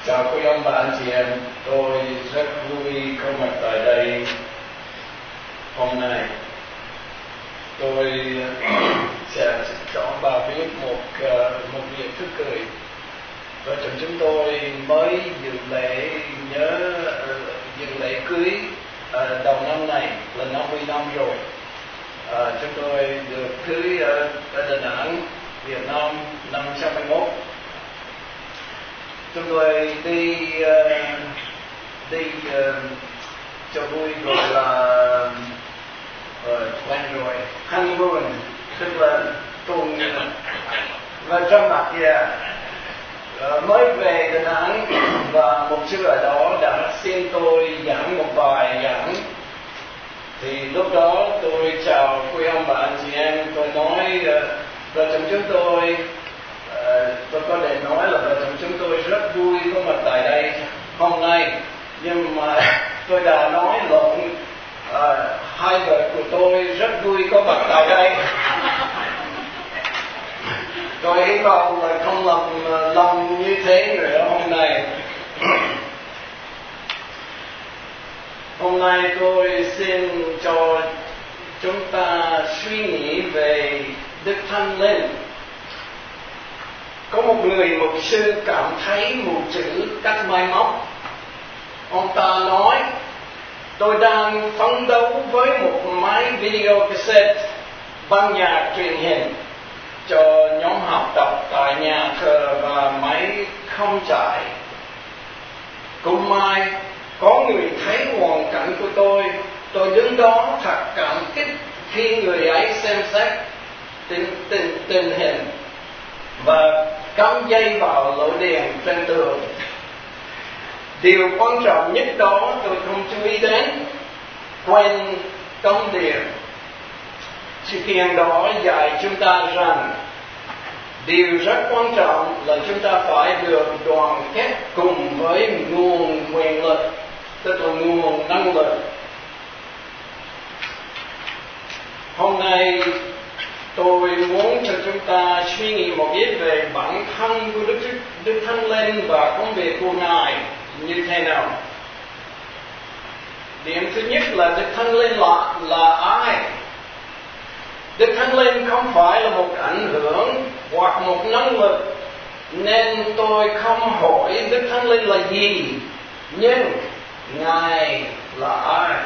Chào quý ông bà anh chị em, tôi rất vui có mặt tại đây hôm nay. Tôi sẽ cho bà biết một việc thức cười. Vợ chồng chúng tôi mới dự lễ cưới đầu năm này là 50 năm rồi. Chúng tôi được cưới ở Đà Nẵng, Việt Nam năm 1991. Chúng tôi đi cho vui gọi là quen rồi honeymoon, tức là tuần và trong mặt mới về Đà Nẵng, và một sư ở đó đã xin tôi giảng một bài giảng. Thì lúc đó tôi chào quý ông bà anh chị em, tôi nói vợ chồng chúng tôi có thể nói là vợ chồng chúng tôi rất vui có mặt tại đây hôm nay, nhưng mà tôi đã nói lộn. Hai vợ của tôi rất vui có mặt tại đây. Tôi hy vọng là không làm lòng như thế nữa hôm nay. Hôm nay tôi xin cho chúng ta suy nghĩ về Đức Thánh Linh. Có một người mục sư cảm thấy mù chữ các máy móc. Ông ta nói, tôi đang phấn đấu với một máy video cassette băng nhạc truyền hình cho nhóm học tập tại nhà thờ và máy không chạy. Cùng mai có người thấy hoàn cảnh của tôi đứng đó thật cảm kích khi người ấy xem xét tình hình và cắm dây vào lỗ đèn trên tường. Điều quan trọng nhất đó tôi không chú ý đến, quên cắm điện. Sự kiện đó dạy chúng ta rằng điều rất quan trọng là chúng ta phải được đoàn kết cùng với nguồn quyền lực, tức là nguồn năng lực. Hôm nay tôi muốn cho chúng ta suy nghĩ một ít về bản thân của Đức Thánh Linh và công việc của Ngài như thế nào. Điểm thứ nhất là Đức Thánh Linh là ai? Đức Thánh Linh không phải là một ảnh hưởng hoặc một năng lực, nên tôi không hỏi Đức Thánh Linh là gì, nhưng Ngài là ai?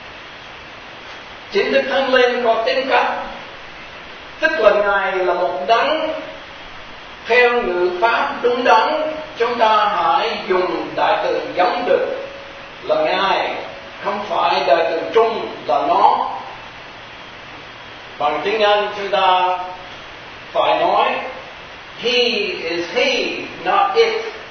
Chính Đức Thánh Linh có tính cách, tức là Ngài là một đấng. Theo ngữ pháp đúng đắn, chúng ta hãy dùng đại từ giống được là Ngài, không phải đại từ trung là nó. Bằng tiếng Anh chúng ta phải nói He is he, not it.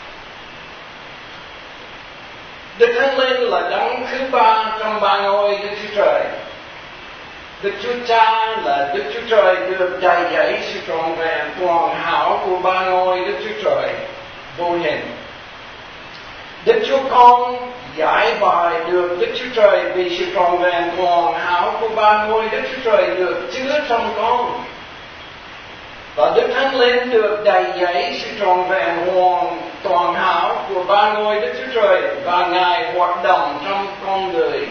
Đức Thánh Linh là đấng thứ ba trong ba ngôi Đức Chúa Trời. Đức Chúa Cha là Đức Chúa Trời được đầy dẫy sự trọn vẹn toàn hảo của ba ngôi Đức Chúa Trời vô hình. Đức Chúa Con giải bài được Đức Chúa Trời vì sự trọn vẹn toàn hảo của ba ngôi Đức Chúa Trời được chứa trong Con. Và Đức Thánh Linh được đầy dẫy sự trọn vẹn toàn hảo của ba ngôi Đức Chúa Trời, và Ngài hoạt động trong con người.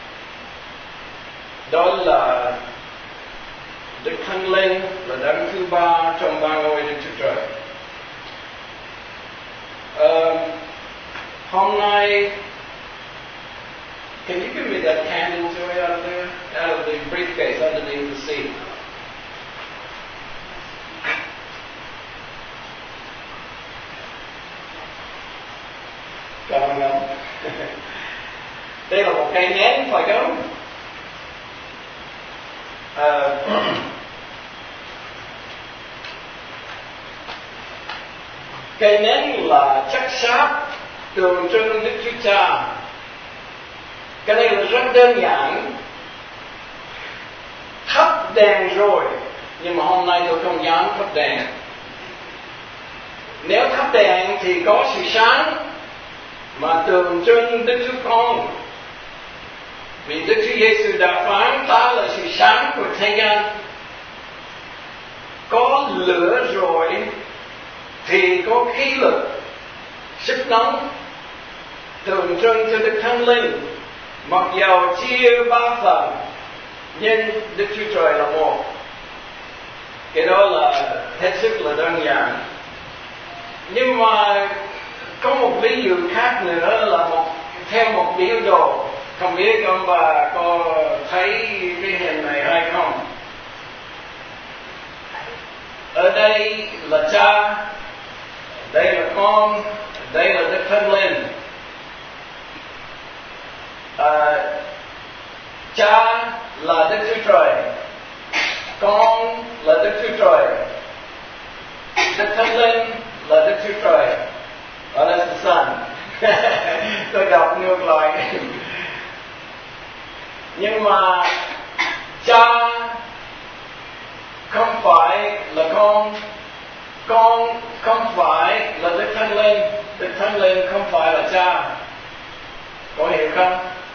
Đó là Đức Thánh Linh là đấng thứ ba trong ba ngôi Đức Chúa Trời. Hôm nay, can you give me that candle joy out of the briefcase underneath the seat? Cảm ơn ông. Đây là một cây nến phải không? Cây nến là chất xám tượng trưng Đức Chúa Cha. Cái này là rất đơn giản. Thắp đèn rồi, nhưng mà hôm nay tôi không dám thắp đèn. Nếu thắp đèn thì có sự sáng, mà tượng trưng Đức Chúa Con. Vì Đức Chúa Giêsu đã phán ta là sự sáng của thế gian. Có lửa rồi thì có khí lực, sức nóng tượng trưng cho Đức Thánh Linh, mặc dầu chia ba phần nhưng Đức Chúa Trời là một. Cái đó là hết sức là đơn giản. Nhưng mà có một ví dụ khác nữa là theo một biểu đồ. Không biết ông bà có thấy cái hình này hay không? Ở đây là Cha, đây là Con, đây là Đức Thánh Linh. Cha là Đức Chúa Trời, Con là Đức Chúa Trời, Đức Thánh Linh là Đức Chúa Trời. That's the Son. Tôi đọc ngược lại. Nhưng mà Cha không phải là Con không phải là Đức Thánh Linh, Đức Thánh Linh không phải là Cha. Có hiểu không?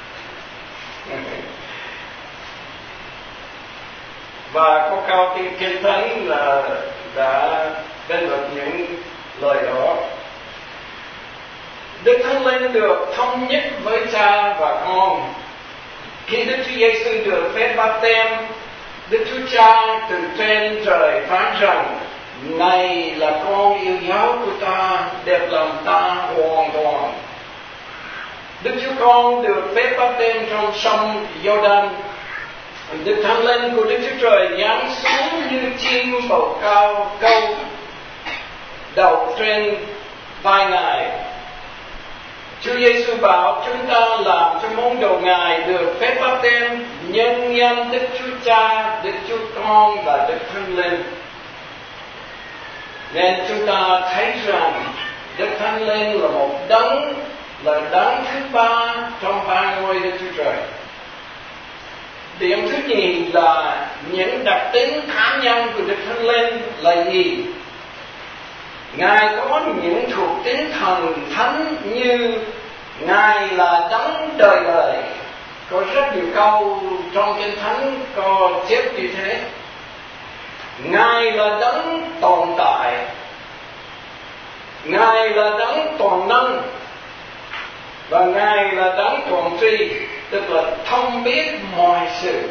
Và có câu Kinh Thánh là đã bên luật những lời đó. Đức Thánh Linh được thống nhất với Cha và Con. Khi Đức Chúa Giêsu được phép báp têm, Đức Chúa Cha từ trên trời phán rằng: này là con yêu dấu của ta, đẹp lòng ta hoàn toàn. Đức Chúa Con được phép báp têm trong sông Giô-đanh. Đức Thánh Linh của Đức Chúa Trời giáng xuống như chim bầu cao câu đầu trên vai Ngài. Chúa Giêsu bảo chúng ta làm cho môn đồ Ngài được phép báp têm nhân danh Đức Chúa Cha, Đức Chúa Con và Đức Thánh Linh. Nên chúng ta thấy rằng Đức Thánh Linh là một đấng, là đấng thứ ba trong ba ngôi Đức Chúa Trời. Điểm thứ nhì là những đặc tính cá nhân của Đức Thánh Linh là gì? Ngài có những thuộc tính thần thánh như Ngài là đấng đời đời. Có rất nhiều câu trong Kinh Thánh có chép như thế. Ngài là đấng tồn tại, Ngài là đấng toàn năng, và Ngài là đấng toàn tri, tức là thông biết mọi sự.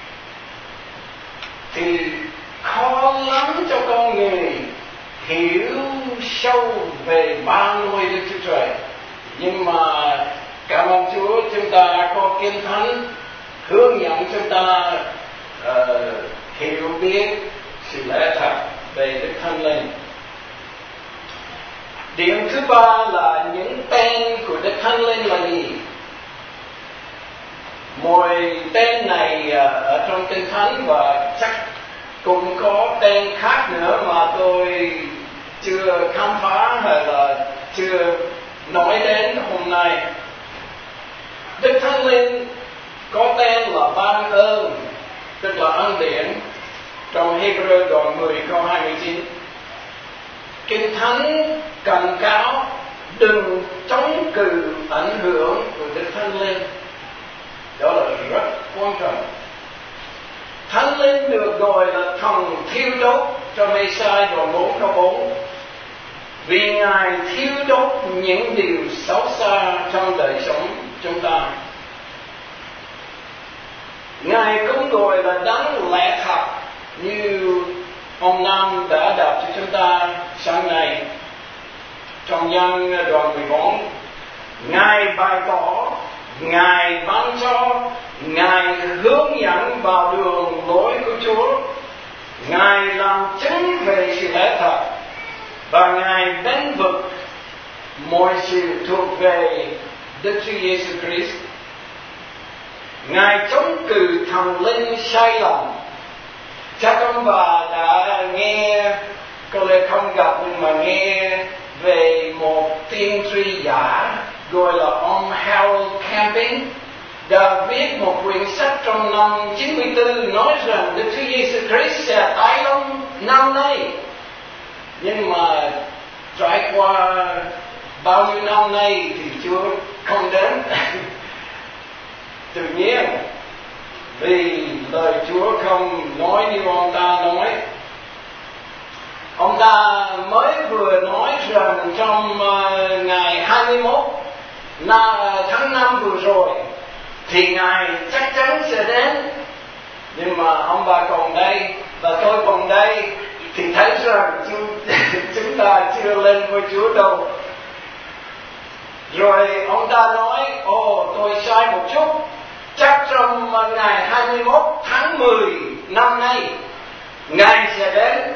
Thì khó lắm cho con người hiểu sâu về ba ngôi Đức Chúa Trời. Nhưng mà cảm ơn Chúa, chúng ta có Kinh Thánh hướng dẫn chúng ta hiểu biết sự lẽ thật về Đức Thánh Linh. Điểm thứ ba là những tên của Đức Thánh Linh là gì? Mỗi tên này ở trong Kinh Thánh, và chắc cũng có tên khác nữa mà tôi chưa khám phá hay là chưa nói đến hôm nay. Đức Thánh Linh có tên là ban ơn, tức là ân điển, trong Hebrew đoạn 10 câu 29. Kinh Thánh cảnh cáo đừng chống cự ảnh hưởng của Đức Thánh Linh. Đó là rất quan trọng. Thánh Linh được gọi là thần thiêu đốt trong Ê-sai đoạn 4 câu 4. Vì Ngài thiêu đốt những điều xấu xa trong đời sống chúng ta. Ngài cũng gọi là đấng lẽ thật, như ông Nam đã đọc cho chúng ta sáng nay trong Giăng đoạn 14. Ngài bày tỏ, Ngài ban cho, Ngài hướng dẫn vào đường lối của Chúa, Ngài làm chứng về sự lẽ thật, và Ngài đánh vực mọi sự thuộc về Đức Chúa Giêsu Christ. Ngài chống cự thần linh sai lầm. Chắc ông bà đã nghe, có lẽ không gặp nhưng mà nghe về một tiên tri giả gọi là ông Harold Camping, đã viết một quyển sách trong năm 94 nói rằng Đức Chúa Giêsu Christ sẽ tái lâm năm nay. Nhưng mà trải qua bao nhiêu năm nay thì Chúa không đến. Tự nhiên, vì lời Chúa không nói như ông ta nói. Ông ta mới vừa nói rằng trong ngày 21 tháng 5 vừa rồi thì Ngài chắc chắn sẽ đến. Nhưng mà ông bà còn đây và tôi còn đây thì thấy rằng chúng ta chưa lên với Chúa đâu. Rồi ông ta nói, tôi sai một chút, chắc trong ngày 21 tháng 10 năm nay Ngài sẽ đến.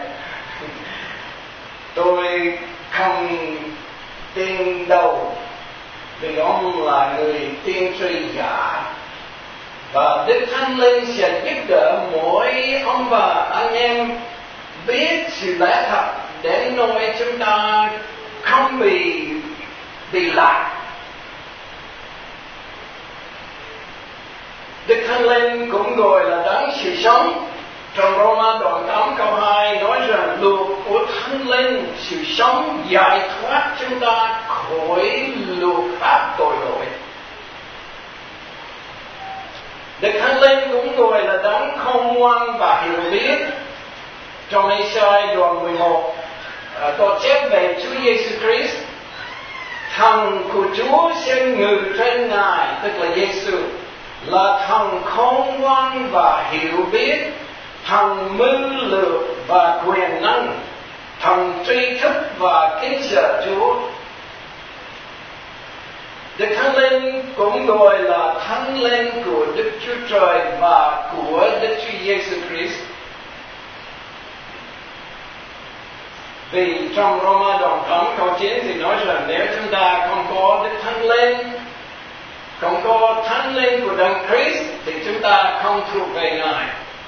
Tôi không tin đâu, vì ông là người tiên tri giả. Và Đức Thánh Linh sẽ giúp đỡ mỗi ông bà anh em biết sự lẽ thật đến nỗi chúng ta không bị lạc. Đức Thánh Linh cũng gọi là đấng sự sống. Trong Roma đoạn 8 câu 2 nói rằng luật của Thánh Linh, sự sống giải thoát chúng ta khỏi luật pháp tội lỗi. Đức Thánh Linh cũng gọi là đấng khôn ngoan và hiểu biết. Trong Ê-sai đoạn 11 có chép về Chúa Giêsu Christ, thần của Chúa sẽ ngự trên Ngài, tức là Giêsu, là thần khôn ngoan và hiểu biết, thần mưu lược và quyền năng, thần tri thức và kính sợ Chúa. Đức Thánh Linh cũng gọi là Thánh Linh của Đức Chúa Trời và của Đức Chúa Giêsu Christ. Vì trong Roma đoạn 8 câu 9 thì nói rằng nếu chúng ta không có Đức Thánh Linh, không có Thánh Linh của Đấng Christ thì chúng ta không thuộc về Ngài.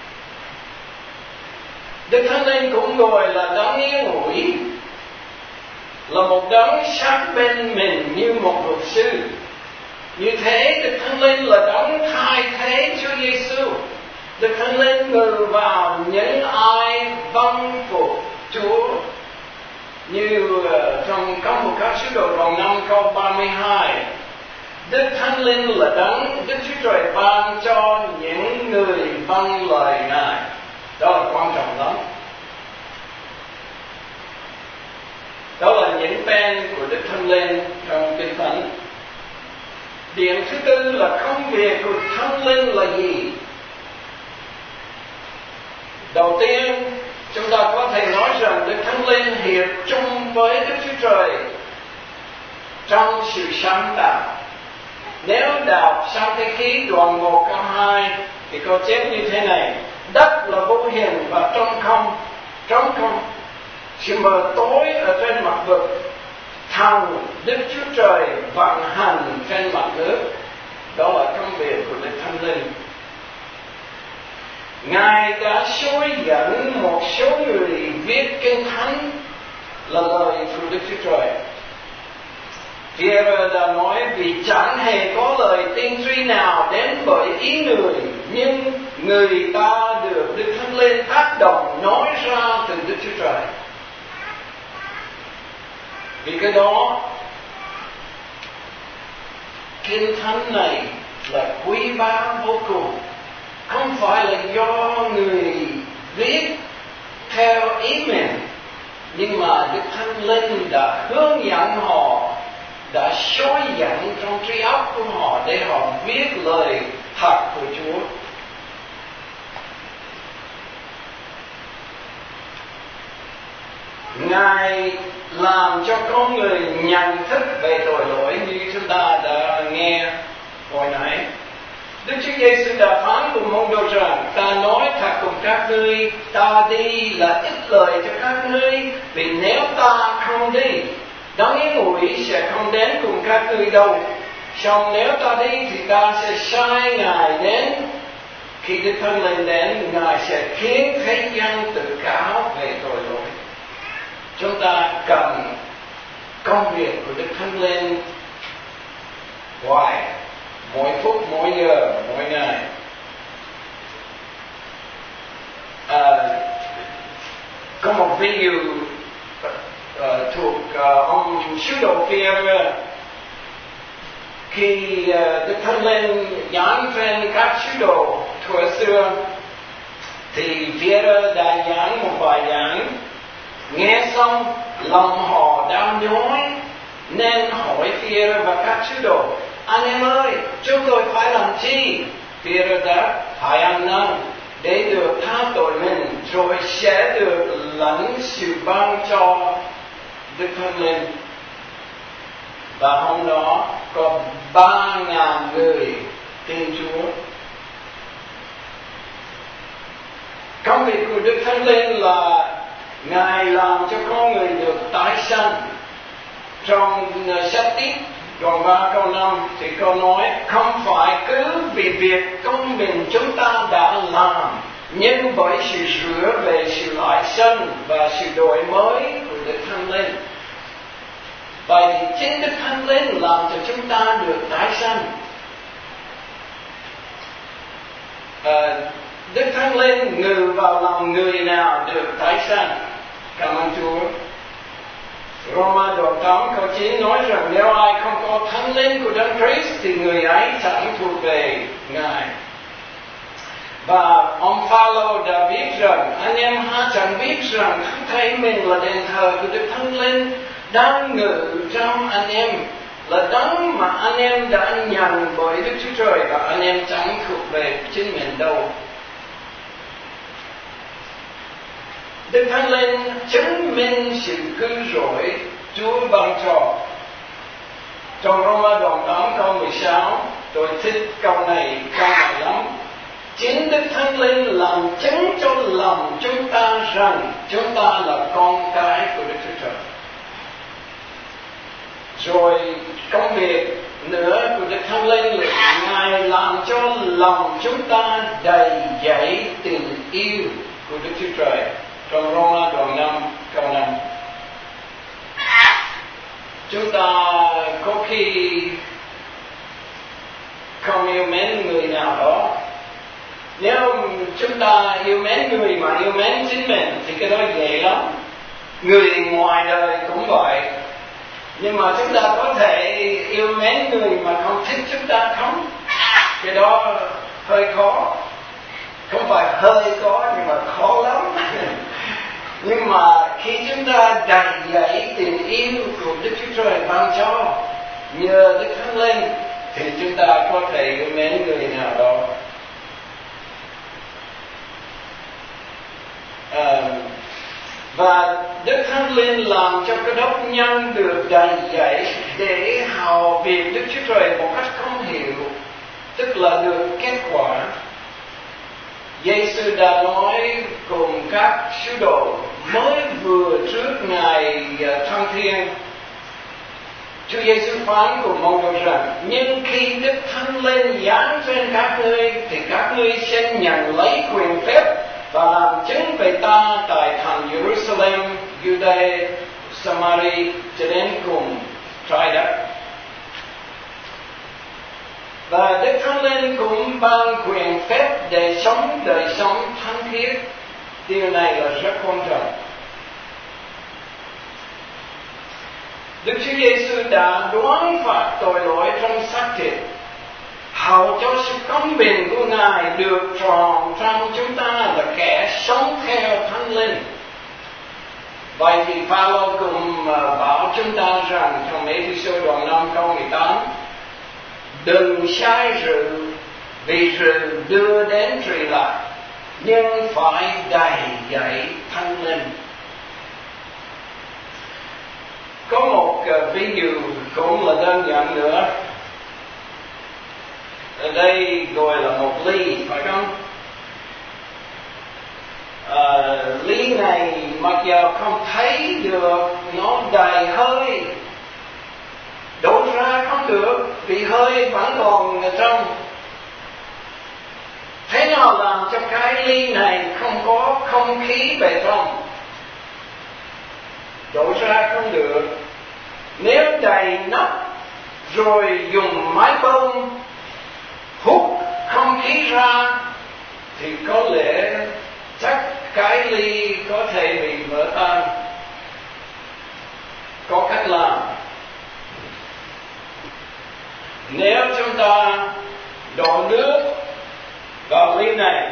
Đức Thánh Linh cũng gọi là đấng yên ủi, là một đấng sát bên mình như một luật sư. Như thế Đức Thánh Linh là đấng thay thế Chúa Giêsu. Đức Thánh Linh ngự vào những ai vâng phục Chúa. Như trong có một các sứ đồ đoạn 5 câu 32, Đức Thánh Linh là đấng Đức Chúa Trời ban cho những người vâng lời Ngài. Đó là quan trọng lắm. Đó là những tên của Đức Thánh Linh trong Kinh Thánh. Điểm thứ tư là công việc của Thánh Linh là gì? Đầu tiên, chúng ta có thể nói rằng Đức Thánh Linh hiệp chung với Đức Chúa Trời trong sự sáng tạo. Nếu đọc Sáng Thế Ký đoạn 1 câu 2 thì có chép như thế này: đất là vô hình và trống không, sự mờ tối ở trên mặt vực, thần Đức Chúa Trời vận hành trên mặt nước. Đó là công việc của Đức Thánh Linh. Ngài đã xối dẫn một số người viết Kinh Thánh là lời của Đức Chúa Trời. Pierre đã nói vì chẳng hề có lời tiên tri nào đến bởi ý người, nhưng người ta được Đức Thánh Linh tác động nói ra từ Đức Chúa Trời. Vì cái đó, Kinh Thánh này là quý báu vô cùng. Không phải là do người viết theo ý mình, nhưng mà Đức Thánh Linh đã hướng dẫn họ, đã xối dẫn trong trí óc của họ để họ viết lời thật của Chúa. Ngài làm cho con người nhận thức về tội lỗi như chúng ta đã nghe hồi nãy. Đức Chúa Giêsu đã phán cùng môn đồ rằng: ta nói thật cùng các ngươi, ta đi là ít lời cho các ngươi, vì nếu ta không đi, Đấng yên ủi sẽ không đến cùng các ngươi đâu. Song nếu ta đi thì ta sẽ sai Ngài đến. Khi Đức Thánh Linh đến, Ngài sẽ khiến thế gian tự cáo về tội lỗi. Chúng ta cần công việc của Đức Thánh Linh hoài, mỗi phút, mỗi giờ, mỗi ngày. Có một ví dụ thuộc ông sứ đồ Pierre. Khi Đức Thánh Linh giáng trên các sứ đồ thuở xưa, thì Pierre đã giảng một bài giảng. Nghe xong lòng họ đau nhói nên hỏi hỏi Phi-e-rơ và các sứ đồ: anh em ơi, chúng tôi phải làm chi? Phi-e-rơ đáp: hãy ăn năn để được tha tội mình, rồi sẽ được lãnh sự ban cho Đức Thánh Linh. Và hôm đó có 3.000 người tin Chúa. Công việc của Đức Thánh Linh là Ngài làm cho con người được tái sanh. Trong sách Tít đoạn 3 câu 5 thì câu nói: không phải cứ vì việc công mình chúng ta đã làm, nhưng bởi sự rửa về sự lại sanh và sự đổi mới của Đức Thánh Linh. Vậy thì chính Đức Thánh Linh làm cho chúng ta được tái sanh. Đức Thánh Linh ngự vào lòng người nào được tái sanh? Cảm ơn Chúa. Roma đoạn 8 câu 9 nói rằng nếu ai không có Thánh Linh của Đấng Christ thì người ấy chẳng thuộc về Ngài. Và ông Phaolô đã viết rằng: anh em há chẳng biết rằng thân thể mình là đền thờ của Đức Thánh Linh đang ngự trong anh em, là đấng mà anh em đã nhận bởi Đức Chúa Trời, và anh em chẳng thuộc về chính mình đâu. Đức Thánh Linh chứng minh sự cứu rỗi Chúa ban cho. Trong Roma đoạn 8 câu 16, tôi thích câu này lắm. Chính Đức Thánh Linh làm chứng cho lòng chúng ta rằng chúng ta là con cái của Đức Chúa Trời. Rồi công việc nữa của Đức Thánh Linh là Ngài làm cho lòng chúng ta đầy dẫy tình yêu của Đức Chúa Trời. Trong Roma đoạn 5 câu 5, chúng ta có khi không yêu mến người nào đó. Nếu chúng ta yêu mến người mà yêu mến chính mình thì cái đó dễ lắm. Người ngoài đời cũng vậy. Nhưng mà chúng ta có thể yêu mến người mà không thích chúng ta không? Cái đó hơi khó. Không phải hơi khó nhưng mà khó lắm. Nhưng mà khi chúng ta đầy dẫy tình yêu của Đức Chúa Trời ban cho nhờ Đức Thánh Linh thì chúng ta có thể yêu mến người nào đó. Và Đức Thánh Linh làm cho cái đốc nhân được đầy dẫy để hầu việc Đức Chúa Trời một cách không hiểu, tức là được kết quả. Giê-xu đã nói cùng các sứ đồ mới vừa trước Ngài thăng thiên. Chúa Giê-xu phán cùng môn đồ rằng: nhưng khi Đức Thánh Linh giáng trên các ngươi thì các ngươi sẽ nhận lấy quyền phép và làm chứng về ta tại thành Jerusalem, Judah, Samari cho đến cùng trái đất. Và Đức Thánh Linh cũng ban quyền phép để sống đời sống thánh khiết. Điều này là rất quan trọng. Đức Chúa Giê-xu đã đoán phạt tội lỗi trong xác thịt, hầu cho sự công bình của Ngài được tròn trong chúng ta là kẻ sống theo Thánh Linh. Vậy thì Phaolô cùng bảo chúng ta rằng trong Ê-phê-sô đoạn 5 câu 18: đừng say rượu, vì rượu đưa đến trì lạc, nhưng phải đầy dẫy Thánh Linh. Có một ví dụ cũng là đơn giản nữa. Ở đây gọi là một ly, phải không? Ly này mặc dù không thấy được, nó đầy hơi, đổ ra không được vì hơi vẫn còn ở trong. Thế nào làm cho cái ly này không có không khí bề trong? Đổ ra không được. Nếu đầy nắp rồi dùng máy bơm hút không khí ra thì có lẽ chắc cái ly có thể bị vỡ tan. Có cách làm. Nếu chúng ta đổ nước vào ly này,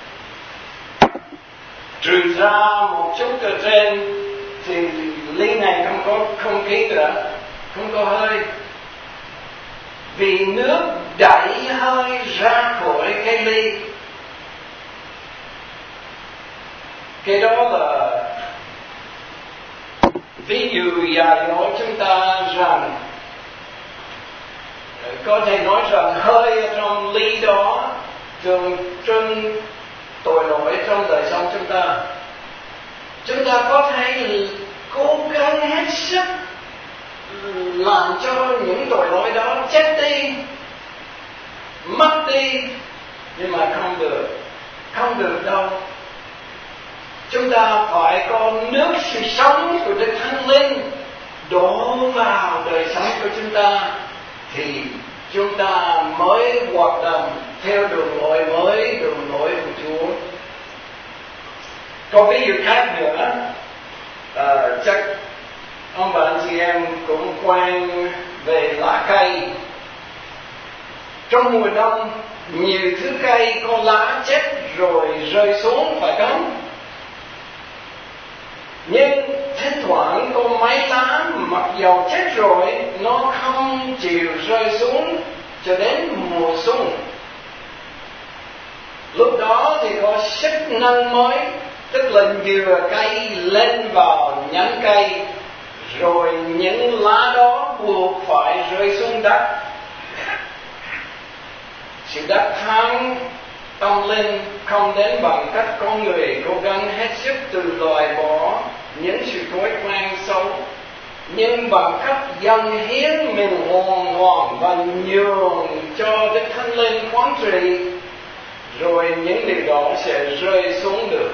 trừ ra một chút ở trên thì ly này không có không khí nữa, không có hơi. vì nước đẩy hơi ra khỏi cái ly. Cái đó là ví dụ dạy dỗ chúng ta rằng có thể nói rằng hơi ở trong ly đó tượng trưng tội lỗi trong đời sống chúng ta. Chúng ta có thể cố gắng hết sức làm cho những tội lỗi đó chết đi, mất đi, nhưng mà không được đâu. Chúng ta phải có nước sự sống của Đức Thánh Linh đổ vào đời sống của chúng ta, thì chúng ta mới hoạt động theo đường lối mới, đường lối của Chúa. Có ví dụ khác nữa, chắc ông bà anh chị em cũng quen về lá cây. Trong mùa đông, nhiều thứ cây có lá chết rồi rơi xuống, phải không? Nhưng thỉnh thoảng có mấy lá mặc dầu chết rồi, nó không chịu rơi xuống cho đến mùa xuân. Lúc đó thì có sức nâng mới, tức là nhựa cây lên vào nhánh cây, rồi những lá đó buộc phải rơi xuống đất. Sự đắc thắng tâm linh không đến bằng cách con người cố gắng hết sức từ loại bỏ những sự thói quen xấu, nhưng bằng cách dâng hiến mình hoàn toàn và nhường cho Đức Thánh Linh quản trị, rồi những điều đó sẽ rơi xuống được,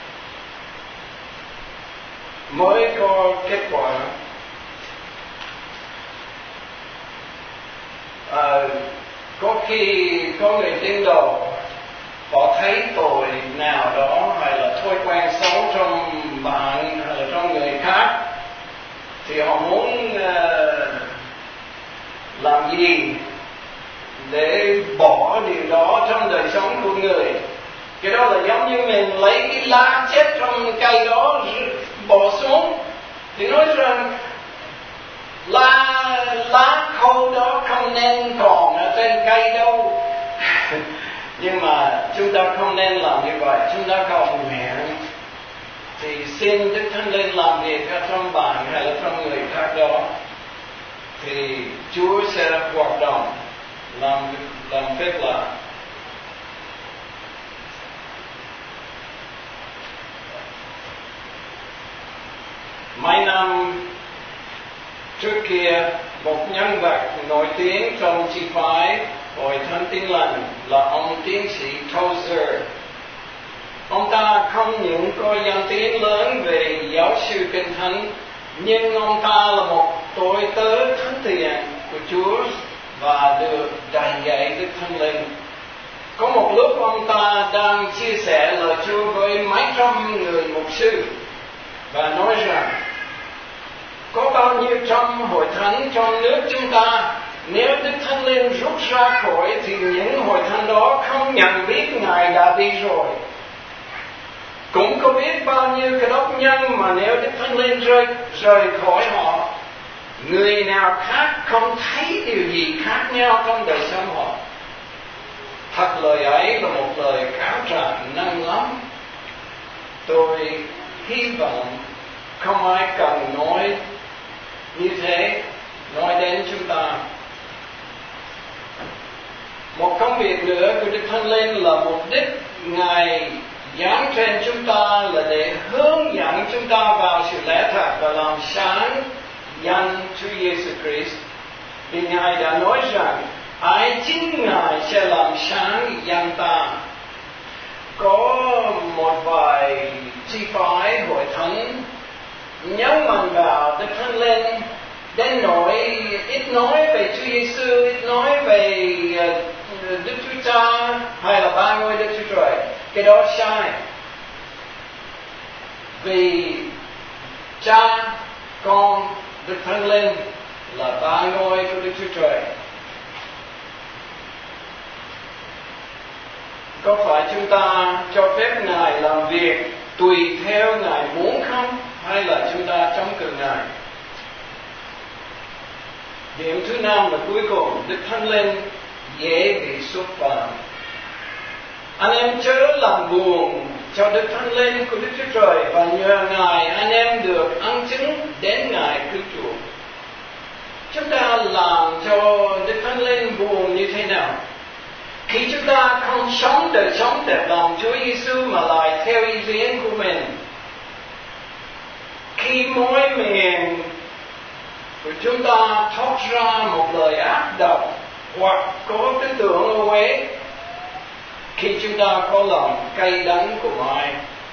mới có kết quả. Có khi có người tín đồ họ thấy tội nào đó hay là thói quen xấu trong bạn hay là trong người khác, thì họ muốn làm gì để bỏ điều đó trong đời sống của người. Cái đó là giống như mình lấy cái lá chết trong cây đó bỏ xuống, thì nói rằng lá khô đó không nên còn ở trên cây đâu. Nhưng mà chúng ta không nên làm như vậy. Chúng ta cầu nguyện thì xin Đức Thánh Linh làm việc ở trong bạn hay là trong người khác đó, thì Chúa sẽ hoạt động làm phép lạ. Mấy năm trước kia, một nhân vật nổi tiếng trong chi phái Hội Thánh Tin Lành là ông tiến sĩ Tozer. Ông ta không những có danh tiếng lớn về giáo sư kinh thánh, nhưng ông ta là một tôi tớ thánh thiện của Chúa và được đầy dạy Đức Thánh Linh. Có một lúc ông ta đang chia sẻ lời Chúa với mấy trăm người mục sư và nói rằng có bao nhiêu trăm hội thánh trong nước chúng ta, nếu Đức Thánh Linh rút ra khỏi thì những hội thánh đó không nhận biết Ngài đã đi rồi. Cũng có biết bao nhiêu cái đốc nhân mà nếu Đức Thánh Linh rời khỏi họ, người nào khác không thấy điều gì khác nhau trong đời sống họ. Thật lời ấy là một lời cáo trạng nặng lắm. Tôi hy vọng không ai cần nói như thế, nói đến chúng ta. Một công việc nữa của Đức Thánh Linh là mục đích Ngài giáng trên chúng ta là để hướng dẫn chúng ta vào sự lẽ thật và làm sáng danh Chúa Giêsu Christ. Vì Ngài đã nói rằng ai chính Ngài sẽ làm sáng danh ta. Có một vài chi phái hội thánh nhấn mạnh vào Đức Thánh Linh đến nỗi ít nói về Chúa Giêsu, ít nói về Đức Chúa Cha hay là ba ngôi Đức Chúa Trời. Cái đó sai. Vì Cha, Con, Đức Thánh Linh là ba ngôi của Đức Chúa Trời. Có phải chúng ta cho phép Ngài làm việc tùy theo Ngài muốn không? Hay là chúng ta chống cự Ngài? Điểm thứ năm là cuối cùng, Đức Thánh Linh dễ bị xúc phạm. Anh em chớ làm buồn cho Đức Thánh Linh của Đức Chúa Trời, và nhờ Ngài anh em được ăn chứng đến Ngài cứu chuộc. Chúng ta làm cho Đức Thánh Linh buồn như thế nào? Khi chúng ta không sống đời sống đẹp lòng Chúa Giêsu mà lại theo ý riêng của mình, khi mỗi miệng của chúng ta thốt ra một lời ác độc hoặc có tư tưởng ô uế, khi chúng ta có lòng cay đắng của Ngài,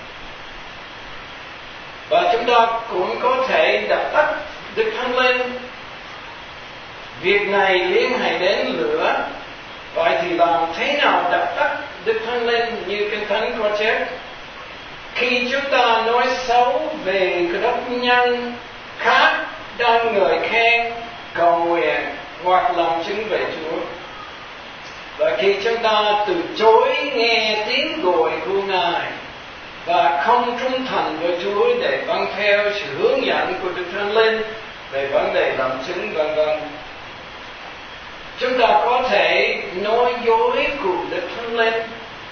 và chúng ta cũng có thể dập tắt Đức Thánh Linh. Việc này liên hệ đến lửa. Vậy thì làm thế nào dập tắt Đức Thánh Linh như Kinh Thánh có chép? Khi chúng ta nói xấu về cơ đốc nhân khác đang ngợi khen, cầu nguyện hoặc làm chứng về Chúa, và khi chúng ta từ chối nghe tiếng gọi của Ngài và không trung thành với Chúa để vâng theo sự hướng dẫn của Đức Thánh Linh về vấn đề làm chứng vân vân, chúng ta có thể nói dối cùng Đức Thánh Linh.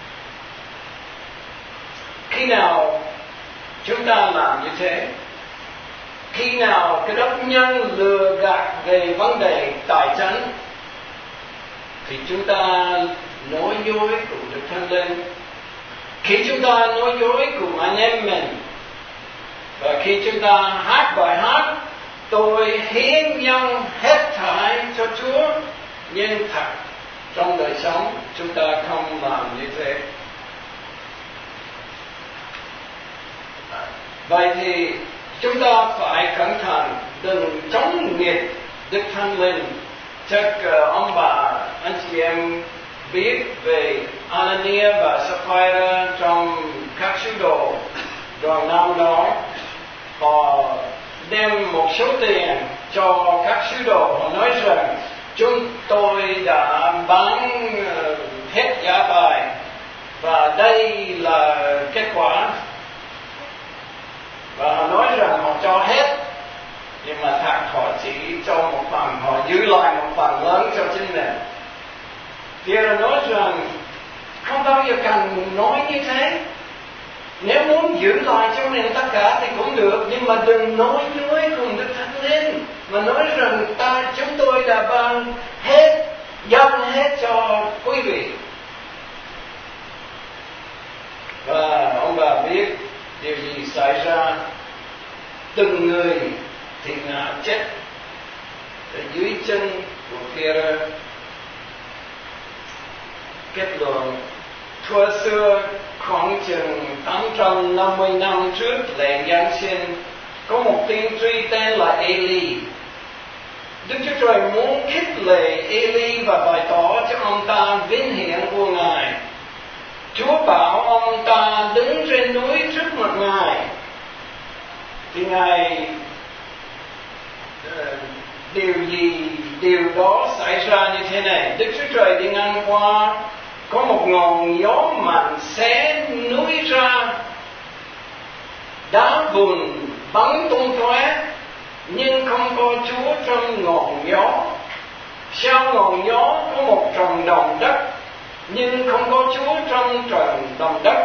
Khi nào chúng ta làm như thế? Khi nào cái đốc nhân lừa gạt về vấn đề tài chính thì chúng ta nói dối cùng Đức Thánh Linh. Khi chúng ta nói dối cùng anh em mình, và khi chúng ta hát bài hát tôi hiến dâng hết thảy cho Chúa, nhưng thật trong đời sống chúng ta không làm như thế. Vậy thì chúng ta phải cẩn thận đừng chống nghịch Đức Thánh Linh. Chắc ông bà anh chị em biết về Anania và Sapphira trong các sứ đồ đoạn năm đó. Họ đem một số tiền cho các sứ đồ. Họ nói rằng chúng tôi đã bán hết giá bài và đây là kết quả. Và họ nói rằng họ cho hết, nhưng mà thật họ chỉ cho một phần, họ giữ lại một phần lớn cho chính mình. Pierre nói rằng không bao giờ cần nói như thế. Nếu muốn giữ lại cho mình tất cả thì cũng được, nhưng mà đừng nói dối cùng Đức Thánh Linh mà nói rằng chúng tôi đã ban hết, dâng hết cho quý vị. Và ông bà biết điều gì xảy ra? Từng người thì ngã chết ở dưới chân của Pierre. Kết luận, thuở xưa khoảng chừng 850 năm trước lễ Giáng sinh, có một tiên tri tên là Eli. Đức Chúa Trời muốn khích lệ Eli và bày tỏ cho ông ta vinh hiển của Ngài. Chúa bảo ông ta đứng trên núi trước mặt Ngài. Thì Ngài điều đó xảy ra như thế này. Đức Chúa Trời đi ngang qua, có một ngọn gió mạnh xé núi ra, đá vụn bắn tung tóe, nhưng không có Chúa trong ngọn gió. Sau ngọn gió có một trận động đất, nhưng không có Chúa trong trận động đất.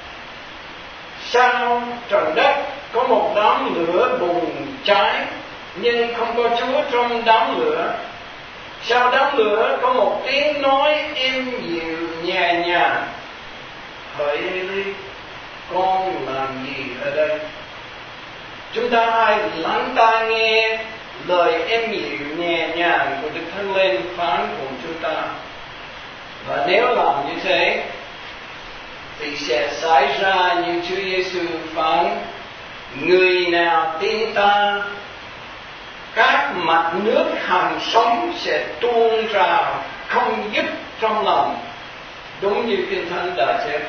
Sau trận đất có một đám lửa bùng cháy, nhưng không có Chúa trong đám lửa. Sau đám lửa có một tiếng nói êm dịu nhẹ nhàng: hỡi Eli, con làm gì ở đây? Chúng ta hãy lắng tai nghe lời êm dịu nhẹ nhàng của Đức Thánh Linh phán cùng chúng ta. Và nếu làm như thế thì sẽ xảy ra như Chúa Giêsu phán: người nào tin ta, các mạch nước hằng sống sẽ tuôn trào không dứt trong lòng, đúng như Kinh Thánh đã chép.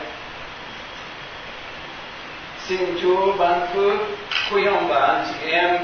Xin Chúa ban phước quý ông bà anh chị em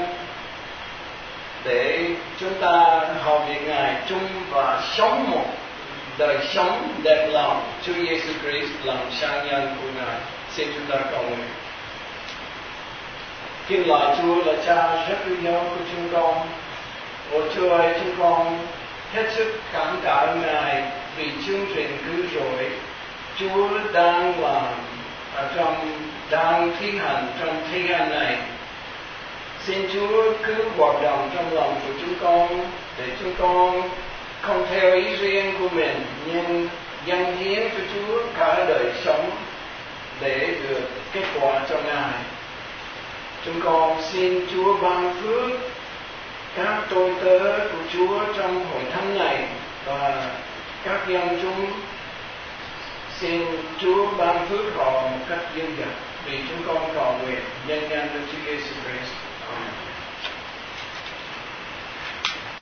để chúng ta hầu việc Ngài chung và sống một đời sống đẹp lòng Chúa Giêsu Christ làm sang nhân của Ngài. Xin chúng ta cầu nguyện. Kính lạy Chúa là Cha rất yêu dấu của chúng con. Ôi Chúa ơi, chúng con hết sức cảm tạ Ngài vì chương trình cứu rỗi Chúa đang làm đang thi hành trong thế gian này. Xin Chúa cứ hoạt động trong lòng của chúng con để chúng con không theo ý riêng của mình nhưng dâng hiến cho Chúa cả đời sống để được kết quả cho Ngài. Chúng con xin Chúa ban phước các tôi tớ của Chúa trong hội thánh này và các dân chúng. Xin Chúa ban phước họ một cách dư dật vì chúng con cầu nguyện nhân danh Đức Chúa Giêsu Christ. Amen.